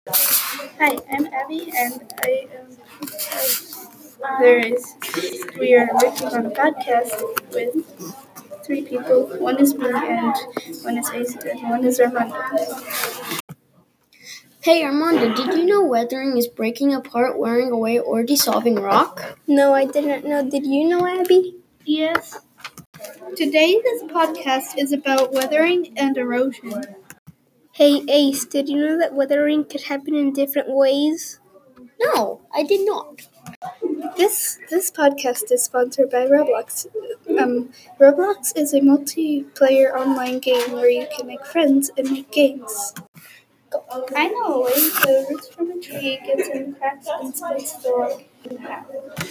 Hi, I'm Abby, and there is we are working on a podcast with three people. One is me, and one is Ace, and one is Armando. Hey Armando, did you know weathering is breaking apart, wearing away, or dissolving rock? No, I didn't know. Did you know, Abby? Yes. Today, this podcast is about weathering and erosion. Hey, Ace, did you know that weathering could happen in different ways? No, I did not. This podcast is sponsored by Roblox. Roblox is a multiplayer online game where you can make friends and make games. I know a way the roots from a tree gets in cracks and splits the log in half.